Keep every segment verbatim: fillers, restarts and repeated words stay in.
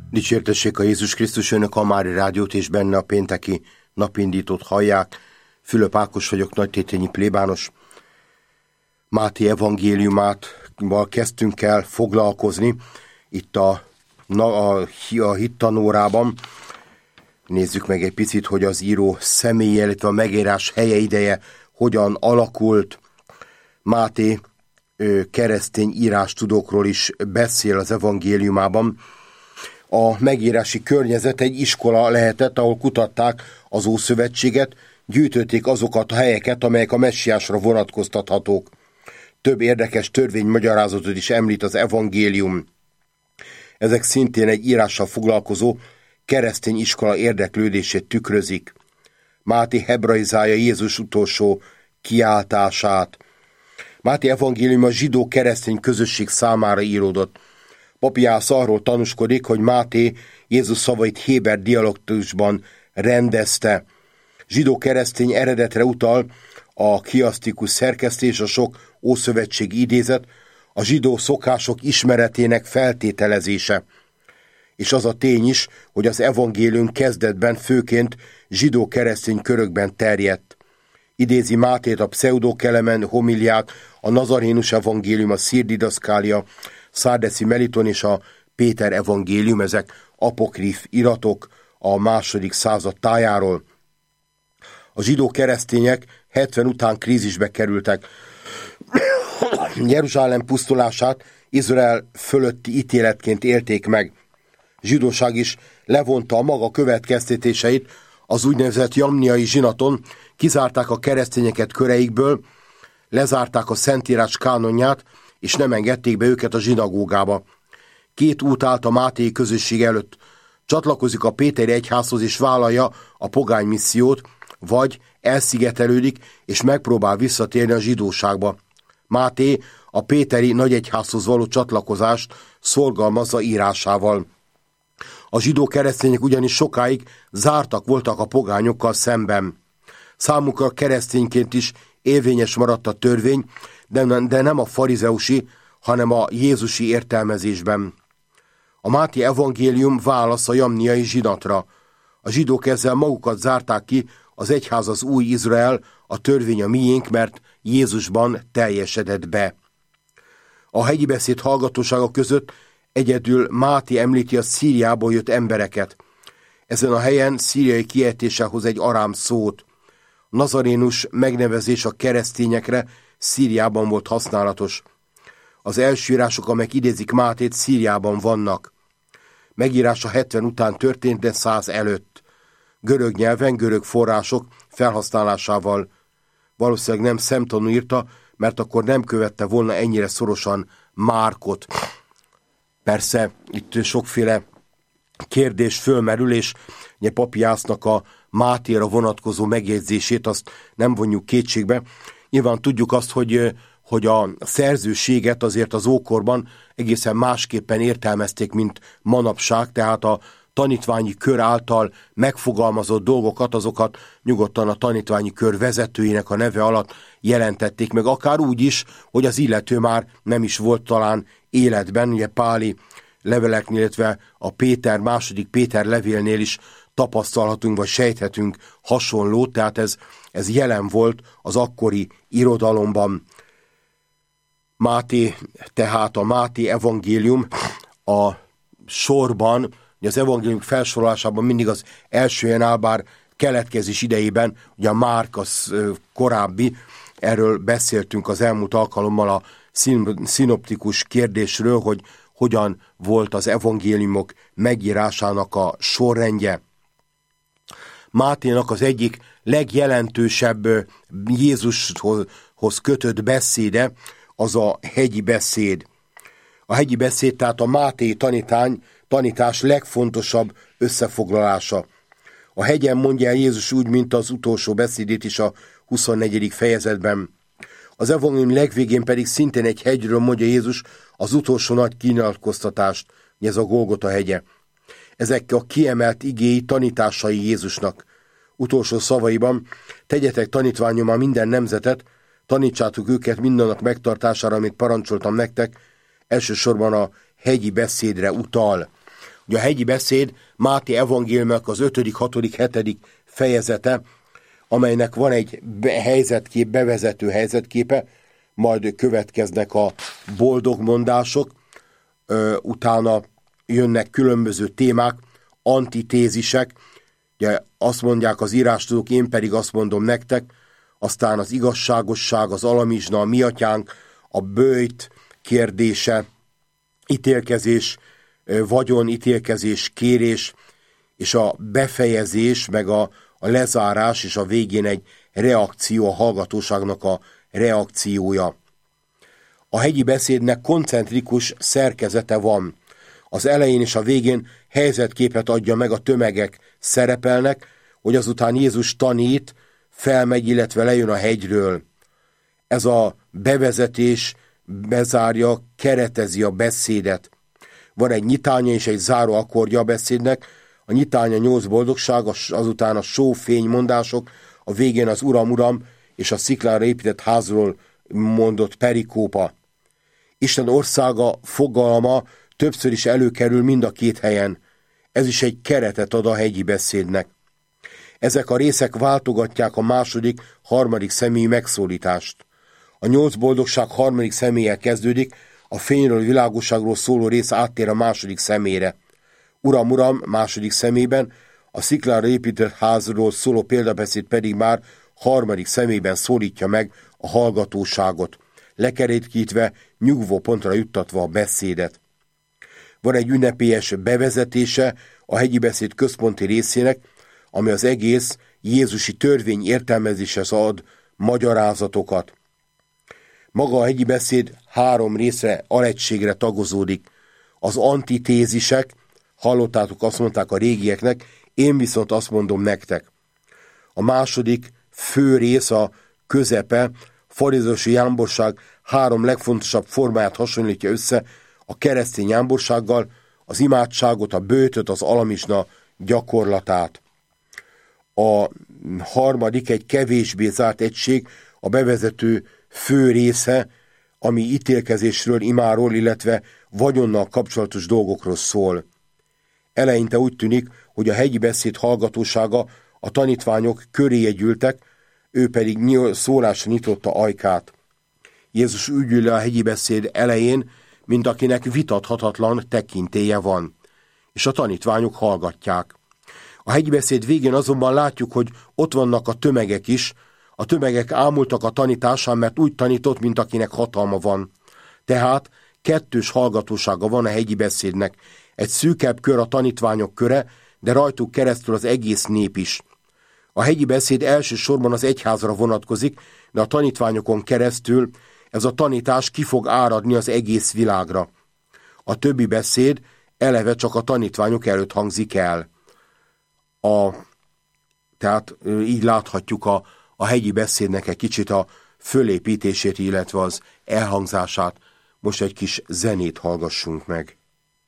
Dicsértessék a Jézus Krisztus, önök a Mári Rádiót és benne a pénteki napindítót hallják. Fülöp Ákos vagyok, nagytétényi plébános. Máté evangéliumával kezdtünk el foglalkozni itt a, a, a hittanórában. Nézzük meg egy picit, hogy az író személye, illetve a megírás helye, ideje hogyan alakult. Máté keresztény írástudókról is beszél az evangéliumában. A megírási környezet egy iskola lehetett, ahol kutatták az Ószövetséget, gyűjtötték azokat a helyeket, amelyek a messiásra vonatkoztathatók. Több érdekes törvénymagyarázatot is említ az evangélium. Ezek szintén egy írással foglalkozó keresztény iskola érdeklődését tükrözik. Máté hebraizálja Jézus utolsó kiáltását. Máté evangélium a zsidó keresztény közösség számára íródott. Papiász arról tanúskodik, hogy Máté Jézus szavait héber dialektusban rendezte. Zsidó-keresztény eredetre utal a kiasztikus szerkesztés, a sok ószövetségi idézet, a zsidó szokások ismeretének feltételezése. És az a tény is, hogy az evangélium kezdetben főként zsidó-keresztény körökben terjedt. Idézi Mátét a Pseudokelemen homiliák, a Nazarénus evangélium, a Szirdidaszkália, Szárdeszi Meliton és a Péter evangélium, ezek apokrif iratok a második század tájáról. A zsidó keresztények hetven után krízisbe kerültek. Jeruzsálem pusztulását Izrael fölötti ítéletként élték meg. A zsidóság is levonta a maga következtetéseit az úgynevezett jamniai zsinaton, kizárták a keresztényeket köreikből, lezárták a Szentírás kánonját, és nem engedték be őket a zsinagógába. Két út állt a Máté közösség előtt. Csatlakozik a péteri egyházhoz és vállalja a pogány missziót, vagy elszigetelődik és megpróbál visszatérni a zsidóságba. Máté a péteri nagyegyházhoz való csatlakozást szorgalmazza írásával. A zsidó keresztények ugyanis sokáig zártak voltak a pogányokkal szemben. Számukra keresztényként is érvényes maradt a törvény, de nem a farizeusi, hanem a jézusi értelmezésben. A Máté evangélium válasz a jamniai zsinatra. A zsidók ezzel magukat zárták ki, az egyház az új Izrael, a törvény a miénk, mert Jézusban teljesedett be. A hegyi beszéd hallgatósága között egyedül Máté említi a Szíriából jött embereket. Ezen a helyen szíriai kiejtése hoz egy arám szót. A nazarénus megnevezés a keresztényekre Szíriában volt használatos. Az első írások, amelyek idézik Mátét, Szíriában vannak. Megírása hetven után történt, de száz előtt. Görög nyelven, görög források felhasználásával. Valószínűleg nem szemtanú írta, mert akkor nem követte volna ennyire szorosan Márkot. Persze, itt sokféle kérdés fölmerül, és Papiásznak a Mátéra vonatkozó megjegyzését azt nem vonjuk kétségbe. Nyilván tudjuk azt, hogy, hogy a szerzőséget azért az ókorban egészen másképpen értelmezték, mint manapság, tehát a tanítványi kör által megfogalmazott dolgokat, azokat nyugodtan a tanítványi kör vezetőinek a neve alatt jelentették meg, akár úgy is, hogy az illető már nem is volt talán életben, ugye Páli leveleknél, illetve a Péter, második Péter levélnél is tapasztalhatunk, vagy sejthetünk hasonlót, tehát ez, ez jelen volt az akkori irodalomban. Máté, tehát a Máté evangélium a sorban, az evangélium felsorolásában mindig az első helyen áll, bár keletkezés idejében, ugye a Márk az korábbi, erről beszéltünk az elmúlt alkalommal a szinoptikus kérdésről, hogy hogyan volt az evangéliumok megírásának a sorrendje. Máténak az egyik legjelentősebb Jézushoz kötött beszéde az a hegyi beszéd. A hegyi beszéd tehát a Máté tanítány, tanítás legfontosabb összefoglalása. A hegyen mondja el Jézus úgy, mint az utolsó beszédét is a huszonnegyedik fejezetben. Az evangélium legvégén pedig szintén egy hegyről mondja Jézus az utolsó nagy kinyilatkoztatást, ez a Golgota hegye. Ezek a kiemelt igéi tanításai Jézusnak. Utolsó szavaiban: tegyetek tanítványommá minden nemzetet, tanítsátok őket mindannak megtartására, amit parancsoltam nektek, elsősorban a hegyi beszédre utal. Ugye a hegyi beszéd Máté evangéliumának az ötödik, hatodik, hetedik fejezete, amelynek van egy helyzetkép, bevezető helyzetképe, majd következnek a boldog mondások, utána jönnek különböző témák, antitézisek, ugye azt mondják az írástudók, én pedig azt mondom nektek, aztán az igazságosság, az alamizsna, a mi atyánk, a böjt kérdése, ítélkezés, vagyon, ítélkezés, kérés, és a befejezés, meg a, a lezárás, és a végén egy reakció, a hallgatóságnak a reakciója. A hegyi beszédnek koncentrikus szerkezete van. Az elején és a végén helyzetképet adja meg, a tömegek szerepelnek, hogy azután Jézus tanít, felmegy, illetve lejön a hegyről. Ez a bevezetés bezárja, keretezi a beszédet. Van egy nyitánya és egy záró akkordja a beszédnek. A nyitánya nyolc boldogság, azután a só, fény mondások, a végén az Uram, Uram és a sziklára épített házról mondott perikópa. Isten országa fogalma többször is előkerül mind a két helyen. Ez is egy keretet ad a hegyi beszédnek. Ezek a részek váltogatják a második, harmadik személyi megszólítást. A nyolc boldogság harmadik személlyel kezdődik, a fényről, világosságról szóló rész áttér a második személyre. Uram, Uram második személyben, a sziklára épített házról szóló példabeszéd pedig már harmadik személyben szólítja meg a hallgatóságot, lekerétkítve, nyugvó pontra juttatva a beszédet. Van egy ünnepélyes bevezetése a hegyi beszéd központi részének, ami az egész jézusi törvény értelmezéshez ad magyarázatokat. Maga a hegyi beszéd három részre, alegységre tagozódik. Az antitézisek, hallottátok, azt mondták a régieknek, én viszont azt mondom nektek. A második fő rész, a közepe, farizeuszi jámborság három legfontosabb formáját hasonlítja össze a keresztény jámborsággal, az imádságot, a böjtöt, az alamizsna gyakorlatát. A harmadik egy kevésbé zárt egység, a bevezető fő része, ami ítélkezésről, imáról, illetve vagyonnal kapcsolatos dolgokról szól. Eleinte úgy tűnik, hogy a hegyi beszéd hallgatósága a tanítványok köréje gyűltek, ő pedig szólásra nyitotta ajkát. Jézus úgy ül le a hegyi beszéd elején, mint akinek vitathatatlan tekintélye van, és a tanítványok hallgatják. A hegyi beszéd végén azonban látjuk, hogy ott vannak a tömegek is. A tömegek ámultak a tanításán, mert úgy tanított, mint akinek hatalma van. Tehát kettős hallgatósága van a hegyi beszédnek. Egy szűkebb kör a tanítványok köre, de rajtuk keresztül az egész nép is. A hegyi beszéd elsősorban az egyházra vonatkozik, de a tanítványokon keresztül ez a tanítás ki fog áradni az egész világra. A többi beszéd eleve csak a tanítványok előtt hangzik el. A, tehát így láthatjuk a, a hegyi beszédnek egy kicsit a fölépítését, illetve az elhangzását. Most egy kis zenét hallgassunk meg.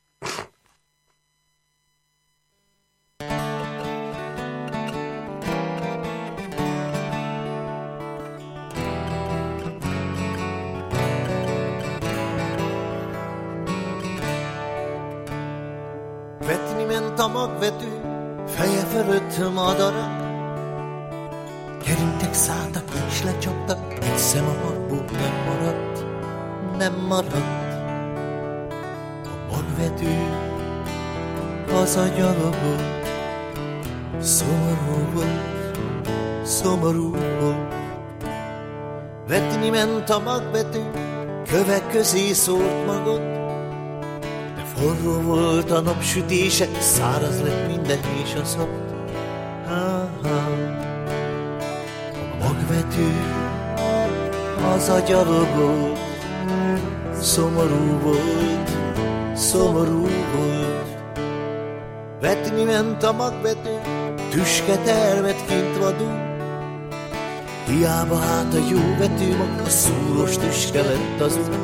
Vetni ment a magvető, feje fölött madarak, gerintek szálltak és lecsaptak, egy szem a magból nem maradt, nem maradt. A magvető hazagyalogolt, szomorú volt, szomorú volt. Vetni ment a magvető, kövek közé szórt magot, forró volt a napsütése, száraz lett minden és a szap. Ha-ha. A magvető hazagyalogolt, szomorú volt, szomorú volt. Vetni ment a magvető, tüske termet kint vadul, hiába hát a jó vetőmag, a szúros tüske lett az út.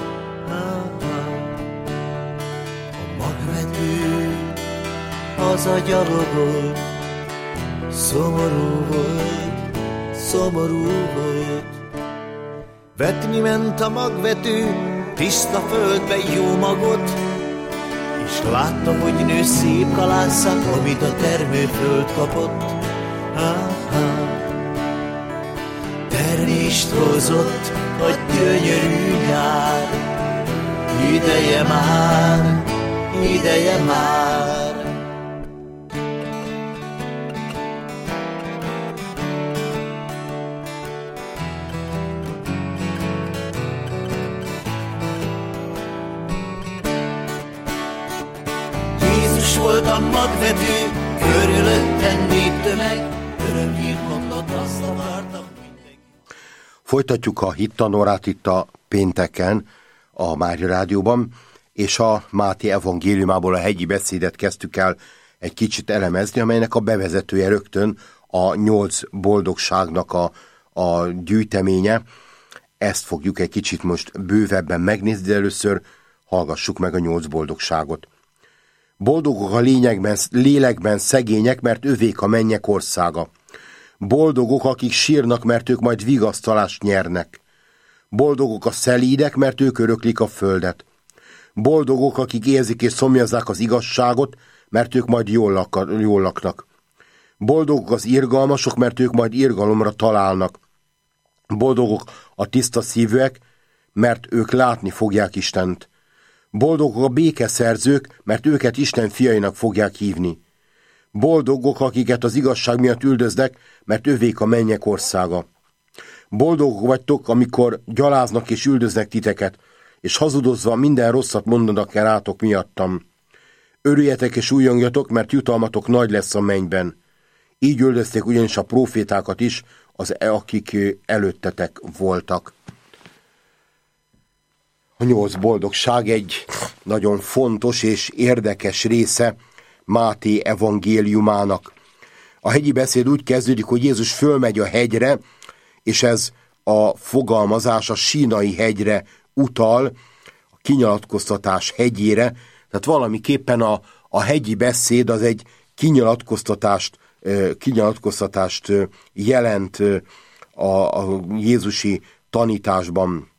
Hazagyalogolt, szomorú volt, szomorú volt. Vetni ment a magvető, tiszta földbe jó magot, és látta, hogy nő szép kalásszák, amit a termőföld kapott. Ha-ha. Termést hozott a gyönyörű nyár, ideje már, ideje már. Jézus volt a magvető, körülötten néptömeg, örömhírt mondott, azt akartam mindenki. Folytatjuk a hittanorát itt a pénteken a Mária Rádióban, és a Máté evangéliumából a hegyi beszédet kezdtük el egy kicsit elemezni, amelynek a bevezetője rögtön a nyolc boldogságnak a, a gyűjteménye. Ezt fogjuk egy kicsit most bővebben megnézni, de először hallgassuk meg a nyolc boldogságot. Boldogok a lényegben, lélekben szegények, mert övék a mennyek országa. Boldogok, akik sírnak, mert ők majd vigasztalást nyernek. Boldogok a szelídek, mert ők öröklik a földet. Boldogok, akik érzik és szomjazzák az igazságot, mert ők majd jól, lak, jól laknak. Boldogok az irgalmasok, mert ők majd irgalomra találnak. Boldogok a tiszta szívűek, mert ők látni fogják Istent. Boldogok a békeszerzők, mert őket Isten fiainak fogják hívni. Boldogok, akiket az igazság miatt üldöznek, mert övék a mennyek országa. Boldogok vagytok, amikor gyaláznak és üldöznek titeket, és hazudozva minden rosszat mondanak el rátok miattam. Örüljetek és újjongjatok, mert jutalmatok nagy lesz a mennyben. Így üldözték ugyanis a prófétákat is, az, akik előttetek voltak. A nyolc boldogság egy nagyon fontos és érdekes része Máté evangéliumának. A hegyi beszéd úgy kezdődik, hogy Jézus fölmegy a hegyre, és ez a fogalmazás a Sínai hegyre utal, a kinyilatkoztatás hegyére, tehát valamiképpen a, a hegyi beszéd az egy kinyilatkoztatást, kinyilatkoztatást jelent a, a jézusi tanításban.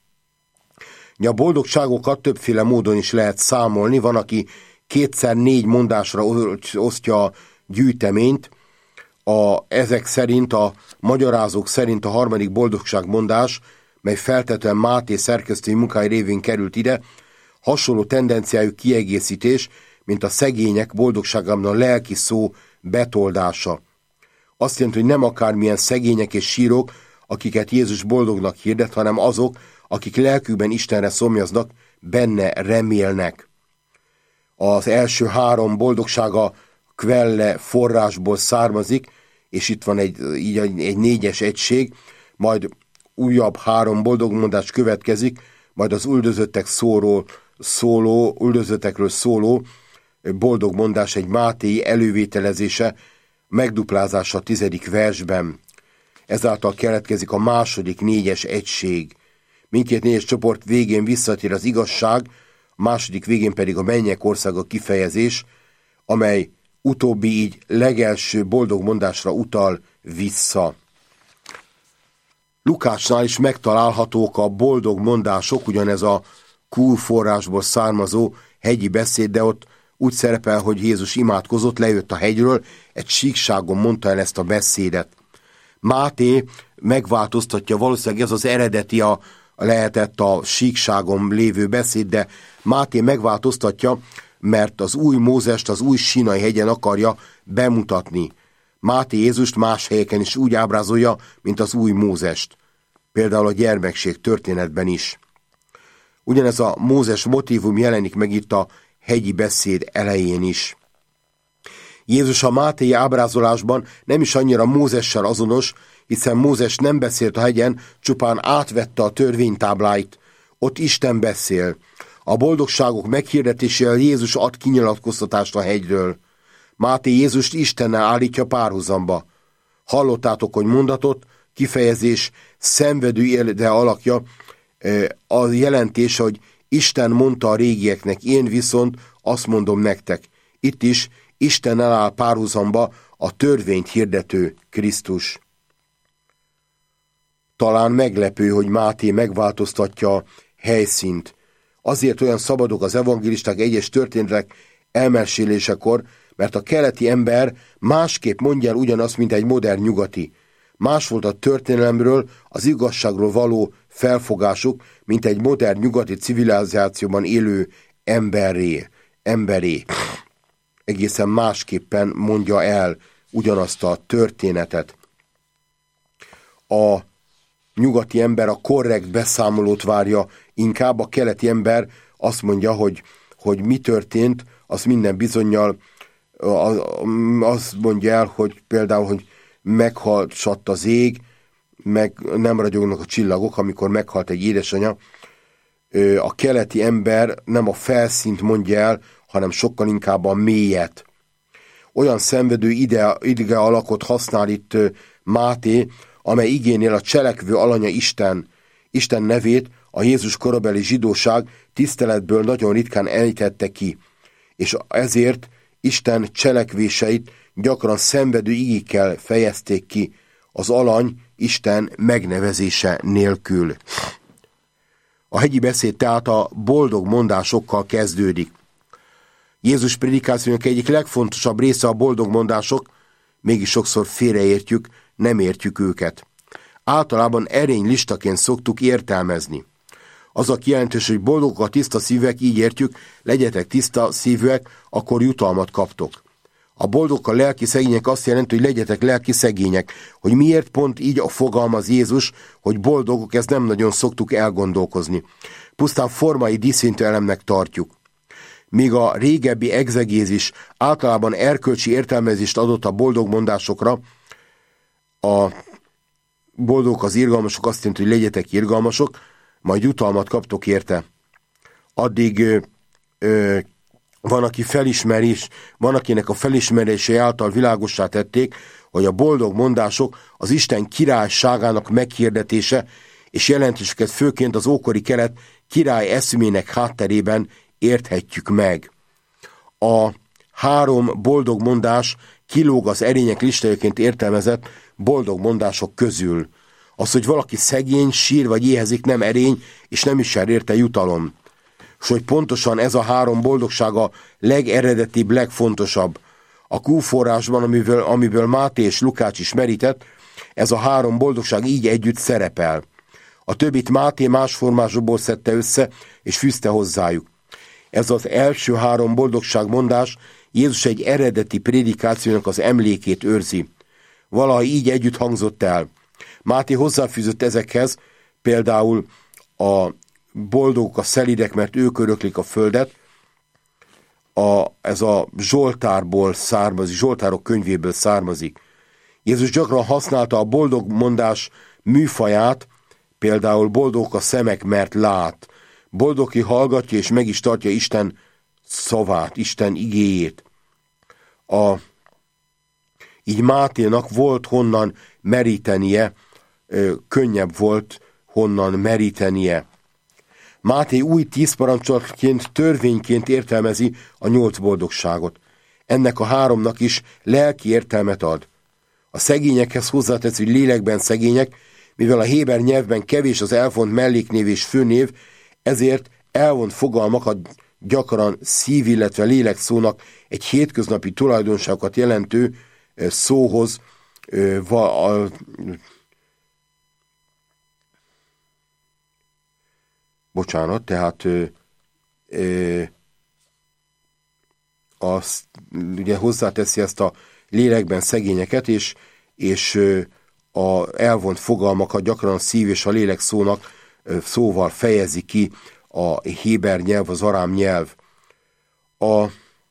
A boldogságokat többféle módon is lehet számolni, van, aki kétszer négy mondásra osztja a gyűjteményt, a, ezek szerint, a magyarázók szerint a harmadik boldogságmondás, mely feltetően Máté szerkesztői munkái révén került ide, hasonló tendenciájú kiegészítés, mint a szegények boldogságában a lelki szó betoldása. Azt jelenti, hogy nem akármilyen szegények és sírok, akiket Jézus boldognak hirdet, hanem azok, akik lelkükben Istenre szomjaznak, benne remélnek. Az első három boldogsága Quelle forrásból származik, és itt van egy, így egy négyes egység, majd újabb három boldogmondás következik, majd az üldözöttek szóról, szóló, üldözöttekről szóló boldogmondás egy mátéi elővételezése, megduplázása a tizedik versben. Ezáltal keletkezik a második négyes egység. Mindkét négyes csoport végén visszatér az igazság, a második végén pedig a mennyek országa kifejezés, amely utóbbi így legelső boldogmondásra utal vissza. Lukácsnál is megtalálhatók a boldog mondások, ugyanez a Q forrásból származó hegyi beszéd, de ott úgy szerepel, hogy Jézus imádkozott, lejött a hegyről, egy síkságon mondta el ezt a beszédet. Máté megváltoztatja, valószínűleg ez az eredeti a, lehetett a síkságon lévő beszéd, de Máté megváltoztatja, mert az új Mózest az új Sínai hegyen akarja bemutatni. Máté Jézust más helyeken is úgy ábrázolja, mint az új Mózest. Például a gyermekség történetben is. Ugyanez a Mózes motívum jelenik meg itt a hegyi beszéd elején is. Jézus a mátéi ábrázolásban nem is annyira Mózessel azonos, hiszen Mózes nem beszélt a hegyen, csupán átvette a törvénytábláit. Ott Isten beszél. A boldogságok meghirdetésével Jézus ad kinyilatkoztatást a hegyről. Máté Jézust Istennel állítja párhuzamba. Hallottátok, hogy mondatot, kifejezés, szenvedő élete alakja, a jelentés, hogy Isten mondta a régieknek, én viszont azt mondom nektek. Itt is Istennel áll párhuzamba a törvényt hirdető Krisztus. Talán meglepő, hogy Máté megváltoztatja a helyszínt. Azért olyan szabadok az evangélisták egyes történetek elmesélésekor, mert a keleti ember másképp mondja el ugyanazt, mint egy modern nyugati. Más volt a történelemről, az igazságról való felfogásuk, mint egy modern nyugati civilizációban élő emberé. emberé. Egészen másképpen mondja el ugyanazt a történetet. A nyugati ember a korrekt beszámolót várja, inkább a keleti ember azt mondja, hogy, hogy mi történt, az minden bizonnyal azt mondja el, hogy például, hogy meghalt az ég, meg nem ragyognak a csillagok, amikor meghalt egy édesanyja. A keleti ember nem a felszínt mondja el, hanem sokkal inkább a mélyet. Olyan szenvedő ide, ide alakot használ itt Máté, amely igénél a cselekvő alanya Isten. Isten nevét a Jézus korabeli zsidóság tiszteletből nagyon ritkán ejtette ki, és ezért Isten cselekvéseit gyakran szenvedő igékkel fejezték ki, az alany Isten megnevezése nélkül. A hegyi beszéd tehát a boldog mondásokkal kezdődik. Jézus prédikációjának egyik legfontosabb része a boldog mondások, mégis sokszor félreértjük, nem értjük őket. Általában erény listaként szoktuk értelmezni. Az a kijelentős, hogy boldogok a tiszta szívek, így értjük, legyetek tiszta szívűek, akkor jutalmat kaptok. A boldogok a lelki szegények azt jelenti, hogy legyetek lelki szegények. Hogy miért pont így a fogalmaz Jézus, hogy boldogok, ezt nem nagyon szoktuk elgondolkozni. Pusztán formai díszintő elemnek tartjuk. Míg a régebbi egzegézis általában erkölcsi értelmezést adott a boldog mondásokra, a boldogok az irgalmasok azt jelenti, hogy legyetek irgalmasok, majd jutalmat kaptok érte. Addig ö, ö, van, aki felismerés, van, akinek a felismerése által világossá tették, hogy a boldog mondások az Isten királyságának meghirdetése, és jelentőséget főként az ókori kelet király eszmének hátterében érthetjük meg. A három boldog mondás kilóg az erények listájaként értelmezett boldog mondások közül. Az, hogy valaki szegény, sír vagy éhezik, nem erény, és nem is jár érte jutalom. És hogy pontosan ez a három boldogság a legeredetibb, legfontosabb. A kúforrásban, amiből, amiből Máté és Lukács is merített, ez a három boldogság így együtt szerepel. A többit Máté más formásokból szedte össze, és fűzte hozzájuk. Ez az első három boldogságmondás Jézus egy eredeti prédikációnak az emlékét őrzi. Valahogy így együtt hangzott el. Máté hozzáfűzött ezekhez, például a boldogok a szelídek, mert ők öröklik a földet, a, ez a Zsoltárból származik, Zsoltárok könyvéből származik. Jézus gyakran használta a boldog mondás műfaját, például boldogok a szemek, mert lát. Boldog, ki hallgatja és meg is tartja Isten szavát, Isten igéjét. A, így Máténak volt honnan merítenie, ö, könnyebb volt honnan merítenie. Máté új tíz parancsolatként, törvényként értelmezi a nyolc boldogságot. Ennek a háromnak is lelki értelmet ad. A szegényekhez hozzátesz, hogy lélekben szegények, mivel a héber nyelvben kevés az elvont melléknév és főnév, ezért elvont fogalmakat gyakran szív, illetve lélek szónak egy hétköznapi tulajdonságokat jelentő szóhoz va, a, bocsánat, tehát ö, ö, azt ugye hozzáteszi ezt a lélekben szegényeket, és, és ö, a elvont fogalmakat gyakran a szív és a lélek szónak ö, szóval fejezi ki a héber nyelv, az arám nyelv. A,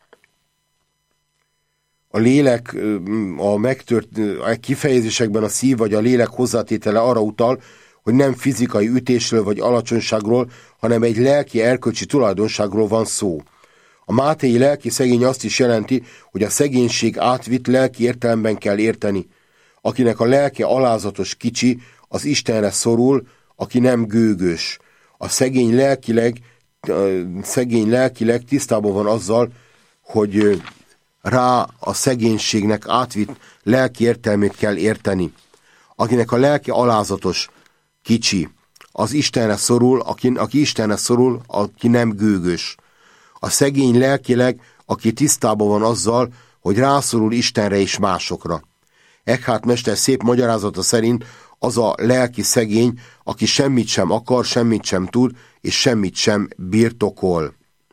a lélek, a megtört a kifejezésekben a szív vagy a lélek hozzátétele arra utal, hogy nem fizikai ütésről vagy alacsonyságról, hanem egy lelki erkölcsi tulajdonságról van szó. A mátéi lelki szegény azt is jelenti, hogy a szegénység átvitt lelki értelemben kell érteni. Akinek a lelke alázatos kicsi, az Istenre szorul, aki nem gőgös. A szegény lelkileg, szegény lelkileg tisztában van azzal, hogy rá a szegénységnek átvitt lelki értelmét kell érteni. Akinek a lelke alázatos, kicsi, az Istenre szorul, aki, aki Istenre szorul, aki nem gőgös. A szegény lelkileg aki tisztában van azzal, hogy rászorul Istenre és másokra. Eckhart mester szép magyarázata szerint az a lelki szegény, aki semmit sem akar, semmit sem tud, és semmit sem birtokol.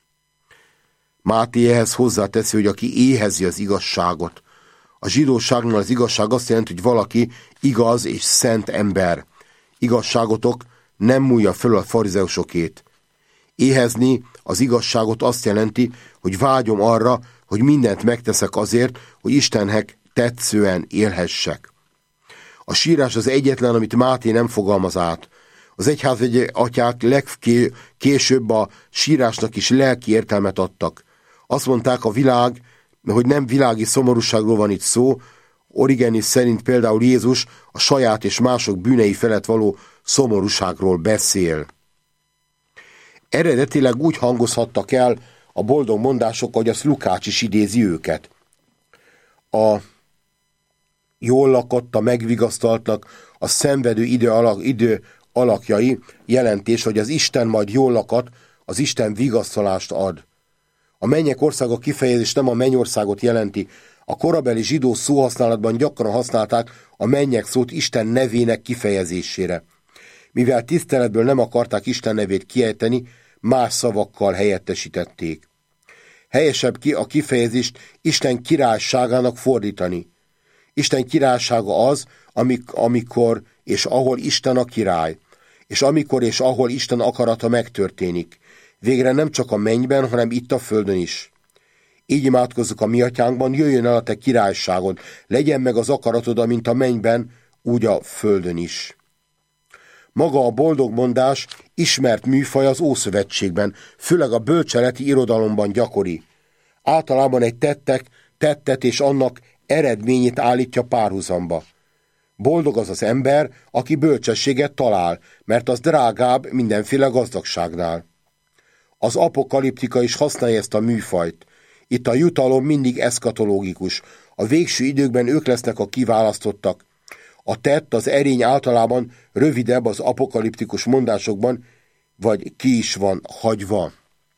Máté ehhez hozzáteszi, hogy aki éhezi az igazságot. A zsidóságnál az igazság azt jelenti, hogy valaki igaz és szent ember. Igazságotok nem múlja föl a farizeusokét. Éhezni az igazságot azt jelenti, hogy vágyom arra, hogy mindent megteszek azért, hogy Istennek tetszően élhessek. A sírás az egyetlen, amit Máté nem fogalmaz át. Az egyházi atyák legkésőbb a sírásnak is lelki értelmet adtak. Azt mondták, a világ, hogy nem világi szomorúságról van itt szó, Origenis szerint például Jézus a saját és mások bűnei felett való szomorúságról beszél. Eredetileg úgy hangozhattak el a boldog mondások, hogy az Lukács is idézi őket. A jól lakott, a megvigasztaltnak, a szenvedő idő, alak, idő alakjai jelentés, hogy az Isten majd jól lakat, az Isten vigasztalást ad. A mennyek országa kifejezés nem a mennyországot jelenti. A korabeli zsidó szóhasználatban gyakran használták a mennyek szót Isten nevének kifejezésére. Mivel tiszteletből nem akarták Isten nevét kiejteni, más szavakkal helyettesítették. Helyesebb ki a kifejezést Isten királyságának fordítani. Isten királysága az, amik, amikor és ahol Isten a király, és amikor és ahol Isten akarata megtörténik. Végre nem csak a mennyben, hanem itt a földön is. Így imádkozzuk a mi atyánkban, jöjjön el a te királyságod, legyen meg az akaratod, amint a mennyben, úgy a földön is. Maga a boldogmondás ismert műfaj az Ószövetségben, főleg a bölcseleti irodalomban gyakori. Általában egy tettek, tettet és annak eredményét állítja párhuzamba. Boldog az az ember, aki bölcsességet talál, mert az drágább mindenféle gazdagságnál. Az apokaliptika is használja ezt a műfajt. Itt a jutalom mindig eszkatológikus. A végső időkben ők lesznek a kiválasztottak. A tett, az erény általában rövidebb az apokaliptikus mondásokban, vagy ki is van hagyva.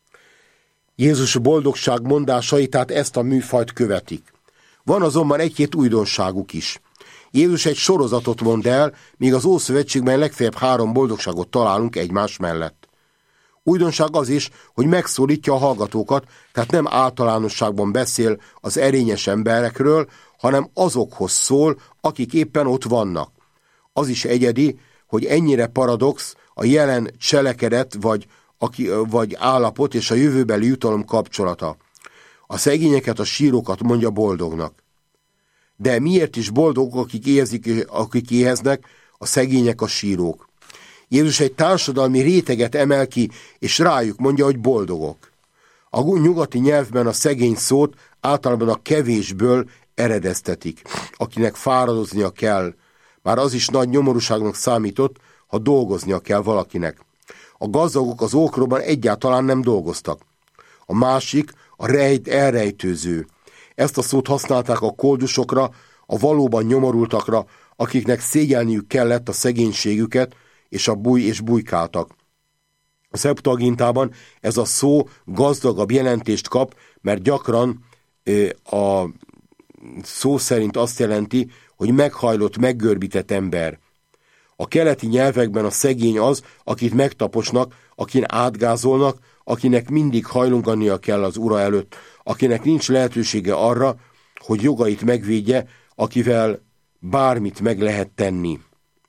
Jézus boldogság mondásai tehát ezt a műfajt követik. Van azonban egy-két újdonságuk is. Jézus egy sorozatot mond el, míg az Ószövetségben legfeljebb három boldogságot találunk egymás mellett. Újdonság az is, hogy megszólítja a hallgatókat, tehát nem általánosságban beszél az erényes emberekről, hanem azokhoz szól, akik éppen ott vannak. Az is egyedi, hogy ennyire paradox a jelen cselekedet vagy, aki, vagy állapot és a jövőbeli jutalom kapcsolata. A szegényeket, a sírókat mondja boldognak. De miért is boldogok, akik éhezik, akik éheznek, a szegények, a sírók? Jézus egy társadalmi réteget emel ki, és rájuk mondja, hogy boldogok. A nyugati nyelvben a szegény szót általában a kevésből eredeztetik, akinek fáradoznia kell. Már az is nagy nyomorúságnak számított, ha dolgoznia kell valakinek. A gazdagok az ókorban egyáltalán nem dolgoztak. A másik a rejt elrejtőző. Ezt a szót használták a koldusokra, a valóban nyomorultakra, akiknek szégyelniük kellett a szegénységüket, és a búj és bujkáltak. A Szeptuagintában ez a szó gazdagabb jelentést kap, mert gyakran ö, a szó szerint azt jelenti, hogy meghajlott, meggörbített ember. A keleti nyelvekben a szegény az, akit megtaposnak, akin átgázolnak, akinek mindig hajlongania kell az ura előtt, akinek nincs lehetősége arra, hogy jogait megvédje, akivel bármit meg lehet tenni.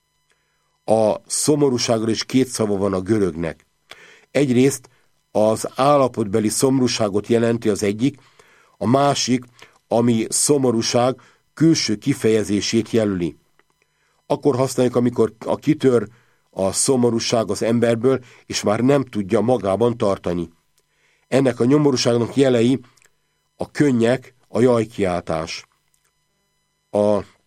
A szomorúságra is két szava van a görögnek. Egyrészt az állapotbeli szomorúságot jelenti az egyik, a másik, ami szomorúság külső kifejezését jelöli. Akkor használjuk, amikor a kitör a szomorúság az emberből, és már nem tudja magában tartani. Ennek a nyomorúságnak jelei a könnyek, a jajkiáltás. A,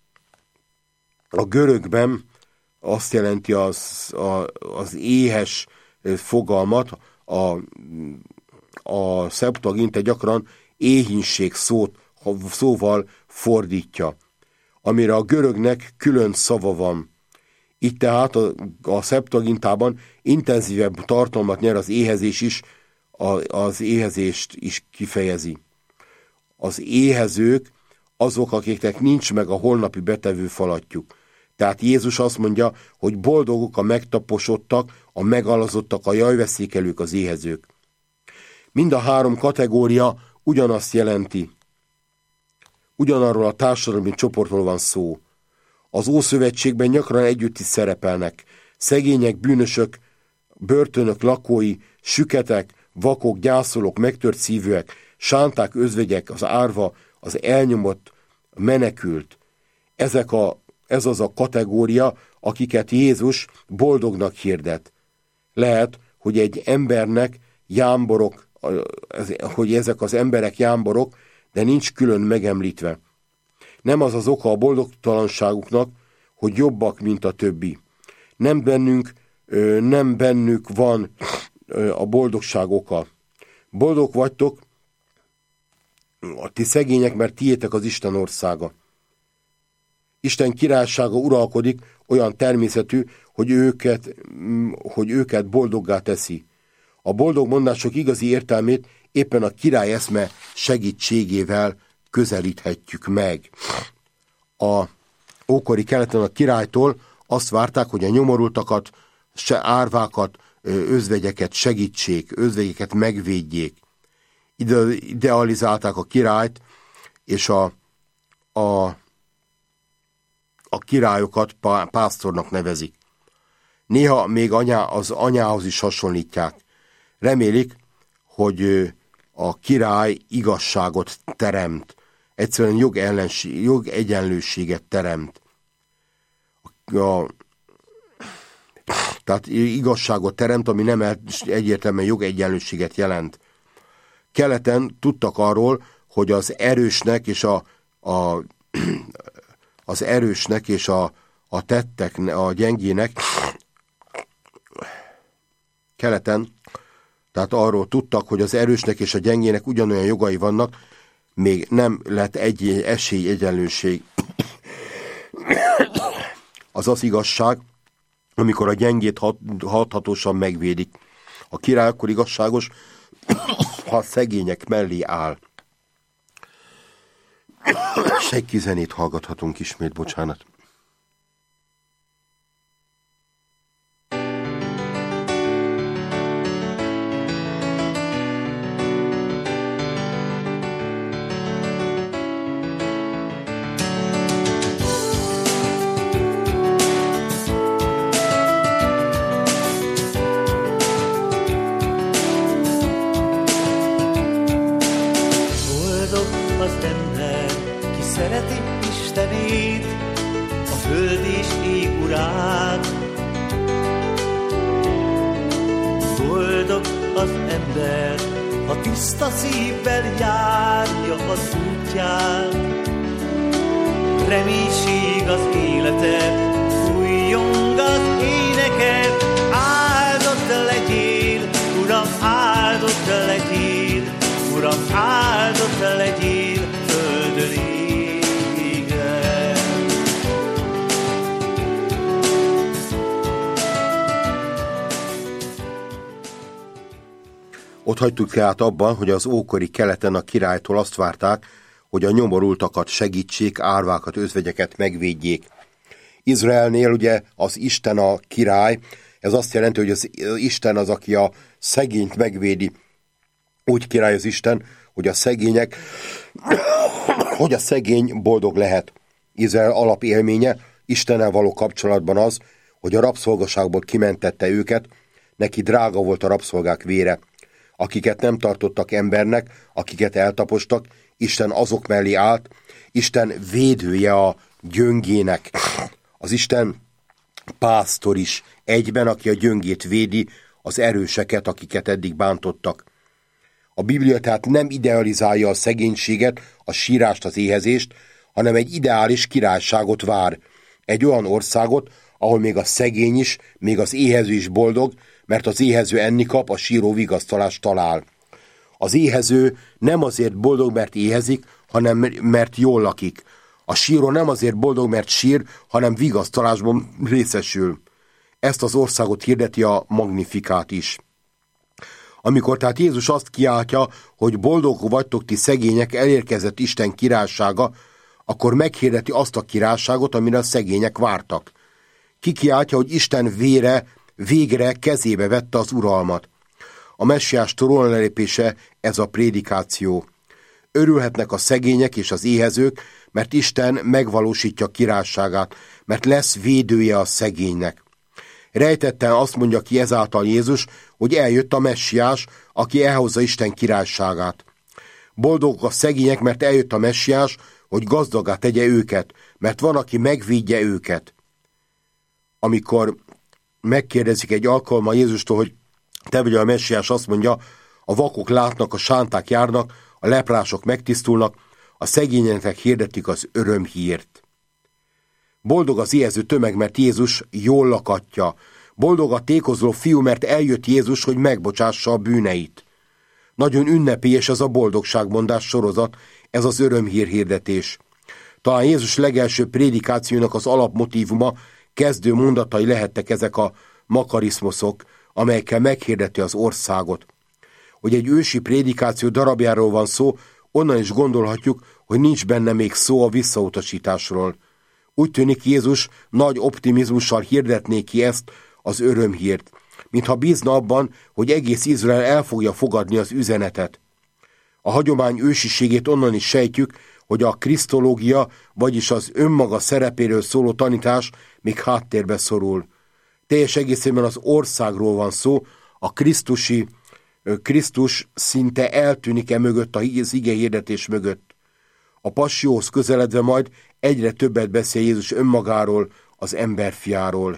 a görögben azt jelenti az, a, az éhes fogalmat, a, a Szeptuaginte gyakran éhínség szót, szóval fordítja, amire a görögnek külön szava van. Itt tehát a, a Szeptuagintában intenzívebb tartalmat nyer az éhezés is, a, az éhezést is kifejezi. az éhezők azok, akiknek nincs meg a holnapi betevő falatjuk. Tehát Jézus azt mondja, hogy boldogok a megtaposodtak, a megalazottak, a jajveszékelők, az éhezők. Mind a három kategória ugyanazt jelenti. Ugyanarról a társadalmi csoportról van szó. Az Ószövetségben gyakran együtt is szerepelnek. Szegények, bűnösök, börtönök lakói, süketek, vakok, gyászolók, megtört szívűek, sánták, özvegyek, az árva, az elnyomott, menekült. Ezek a, ez az a kategória, akiket Jézus boldognak hirdet. Lehet, hogy egy embernek jámborok, hogy ezek az emberek jámborok, de nincs külön megemlítve. Nem az az oka a boldogtalanságuknak, hogy jobbak, mint a többi. Nem bennünk, nem bennük van a boldogság oka. Boldog vagytok, a ti szegények, mert tiétek az Isten országa. Isten királysága uralkodik, olyan természetű, hogy őket, hogy őket boldoggá teszi. A boldog mondások igazi értelmét éppen a király eszme segítségével közelíthetjük meg. A ókori keleten a királytól azt várták, hogy a nyomorultakat, se árvákat, özvegyeket segítsék, özvegyeket megvédjék. Ide, idealizálták a királyt, és a, a, a királyokat pá, pásztornak nevezik. Néha még anyá, az anyához is hasonlítják. Remélik, hogy a király igazságot teremt, egyszerűen jogellenség, jogegyenlőséget teremt. A, tehát igazságot teremt, ami nem egyértelműen jogegyenlőséget jelent. Keleten tudtak arról, hogy az erősnek és a, a, az erősnek és a, a tettek, a gyengének keleten, tehát arról tudtak, hogy az erősnek és a gyengének ugyanolyan jogai vannak, még nem lett egy esélyegyenlőség. Az az igazság, amikor a gyengét hat, hathatósan megvédik. A király akkor igazságos, ha a szegények mellé áll. Egy zenét hallgathatunk ismét, bocsánat. Tiszta szívvel járja az útját, reménység az életed, fújjong az éneked. Áldott legyél, Uram, áldott legyél, Uram, áldott legyél, földön égen. Ott hagytuk tehát abban, hogy az ókori keleten a királytól azt várták, hogy a nyomorultakat segítsék, árvákat, özvegyeket megvédjék. Izraelnél ugye az Isten a király, ez azt jelenti, hogy az Isten az, aki a szegényt megvédi. Úgy király az Isten, hogy a szegények, hogy a szegény boldog lehet. Izrael alapélménye Istennel való kapcsolatban az, hogy a rabszolgaságból kimentette őket, neki drága volt a rabszolgák vére. Akiket nem tartottak embernek, akiket eltapostak, Isten azok mellé állt, Isten védője a gyöngének. Az Isten pásztor is egyben, aki a gyöngét védi, az erőseket, akiket eddig bántottak. A Biblia tehát nem idealizálja a szegénységet, a sírást, az éhezést, hanem egy ideális királyságot vár. Egy olyan országot, ahol még a szegény is, még az éhező is boldog, mert az éhező enni kap, a síró vigasztalást talál. Az éhező nem azért boldog, mert éhezik, hanem mert jól lakik. A síró nem azért boldog, mert sír, hanem vigasztalásban részesül. Ezt az országot hirdeti a Magnifikát is. Amikor tehát Jézus azt kiáltja, hogy boldogok vagytok ti szegények, elérkezett Isten királysága, akkor meghirdeti azt a királyságot, amire a szegények vártak. Kikiáltja, hogy Isten vére végre kezébe vette az uralmat. A messiás trónlelépése ez a prédikáció. Örülhetnek a szegények és az éhezők, mert Isten megvalósítja királyságát, mert lesz védője a szegénynek. Rejtetten azt mondja ki ezáltal Jézus, hogy eljött a messiás, aki elhozza Isten királyságát. Boldogok a szegények, mert eljött a messiás, hogy gazdagá tegye őket, mert van, aki megvédje őket. Amikor megkérdezik egy alkalommal Jézustól, hogy te vagy a messiás, azt mondja, a vakok látnak, a sánták járnak, a leprások megtisztulnak, a szegényeknek hirdetik az örömhírt. Boldog az éhező tömeg, mert Jézus jól lakatja. Boldog a tékozló fiú, mert eljött Jézus, hogy megbocsássa a bűneit. Nagyon ünnepélyes ez a boldogságmondás sorozat, ez az örömhír hirdetés. Talán Jézus legelső prédikációnak az alapmotívuma, kezdő mondatai lehettek ezek a makarizmoszok, amelyekkel meghirdeti az országot. Hogy egy ősi prédikáció darabjáról van szó, onnan is gondolhatjuk, hogy nincs benne még szó a visszautasításról. Úgy tűnik, Jézus nagy optimizmussal hirdetné ki ezt az örömhírt, mintha bízna abban, hogy egész Izrael el fogja fogadni az üzenetet. A hagyomány ősiségét onnan is sejtjük, hogy a krisztológia, vagyis az önmaga szerepéről szóló tanítás még háttérbe szorul. Teljes egészében az országról van szó, a krisztusi, Krisztus szinte eltűnik e mögött, az ige hirdetés mögött. A passióhoz közeledve majd egyre többet beszél Jézus önmagáról, az emberfiáról.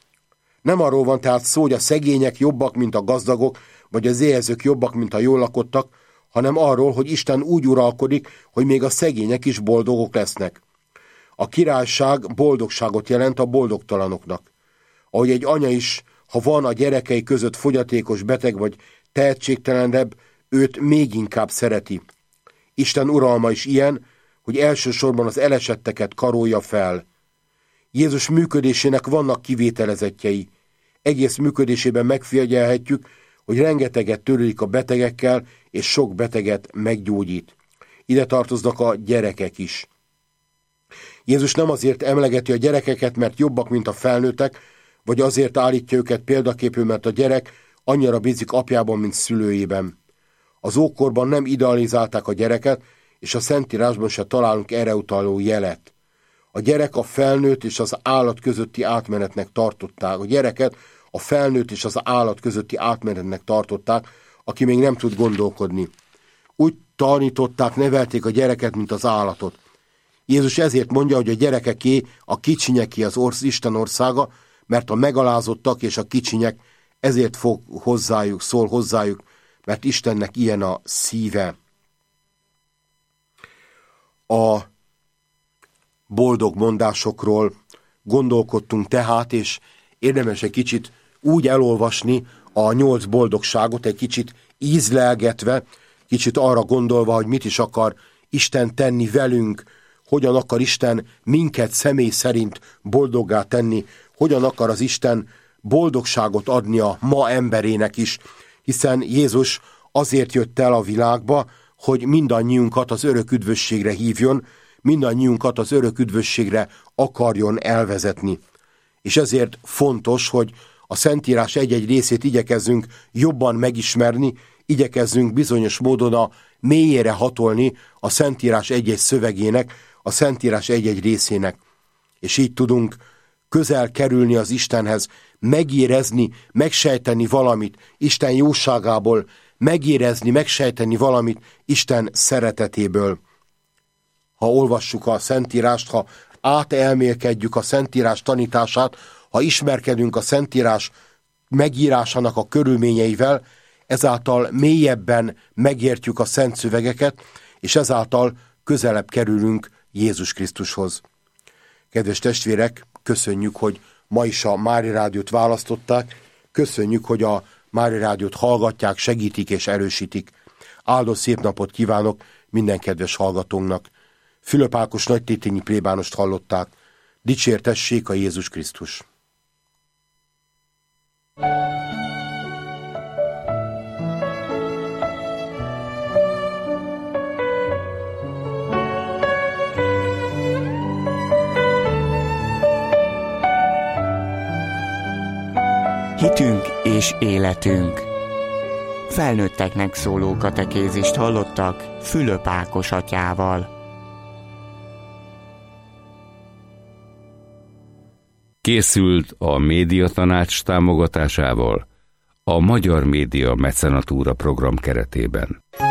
Nem arról van tehát szó, hogy a szegények jobbak, mint a gazdagok, vagy az éhezők jobbak, mint a jól lakottak, hanem arról, hogy Isten úgy uralkodik, hogy még a szegények is boldogok lesznek. A királyság boldogságot jelent a boldogtalanoknak. Ahogy egy anya is, ha van a gyerekei között fogyatékos, beteg vagy tehetségtelenebb, őt még inkább szereti. Isten uralma is ilyen, hogy elsősorban az elesetteket karolja fel. Jézus működésének vannak kivételezettjei. Egész működésében megfigyelhetjük, hogy rengeteget törődik a betegekkel, és sok beteget meggyógyít. Ide tartoznak a gyerekek is. Jézus nem azért emlegeti a gyerekeket, mert jobbak, mint a felnőttek, vagy azért állítja őket példaképül, mert a gyerek annyira bízik apjában, mint szülőjében. Az ókorban nem idealizálták a gyereket, és a Szentírásban se találunk erre utaló jelet. A gyerek a felnőtt és az állat közötti átmenetnek tartották. A gyereket a felnőtt és az állat közötti átmenetnek tartották, aki még nem tud gondolkodni. Úgy tanították, nevelték a gyereket, mint az állatot. Jézus ezért mondja, hogy a gyerekeké, a kicsinyeké az orsz, Isten országa, mert a megalázottak és a kicsinyek ezért fog hozzájuk, szól hozzájuk, mert Istennek ilyen a szíve. A boldog mondásokról gondolkodtunk tehát, és érdemes egy kicsit úgy elolvasni a nyolc boldogságot, egy kicsit ízlelgetve, kicsit arra gondolva, hogy mit is akar Isten tenni velünk, hogyan akar Isten minket személy szerint boldoggá tenni, hogyan akar az Isten boldogságot adni a ma emberének is, hiszen Jézus azért jött el a világba, hogy mindannyiunkat az örök üdvösségre hívjon, mindannyiunkat az örök üdvösségre akarjon elvezetni. És ezért fontos, hogy a Szentírás egy-egy részét igyekezzünk jobban megismerni, igyekezzünk bizonyos módon a mélyére hatolni a Szentírás egy-egy szövegének, a Szentírás egy-egy részének. És így tudunk közel kerülni az Istenhez, megérezni, megsejteni valamit Isten jóságából, megérezni, megsejteni valamit Isten szeretetéből. Ha olvassuk a Szentírást, ha átelmélkedjük a Szentírás tanítását, ha ismerkedünk a Szentírás megírásának a körülményeivel, ezáltal mélyebben megértjük a szent szövegeket, és ezáltal közelebb kerülünk Jézus Krisztushoz. Kedves testvérek, köszönjük, hogy ma is a Mária Rádiót választották, köszönjük, hogy a Mária Rádiót hallgatják, segítik és erősítik. Áldott szép napot kívánok minden kedves hallgatónknak. Fülöp Ákos nagytétényi plébánost hallották. Dicsértessék a Jézus Krisztus! Hitünk és életünk. Felnőtteknek szóló katekézist hallottak Fülöp Ákos atyával. Készült a Médiatanács támogatásával a Magyar Média Mecenatúra program keretében.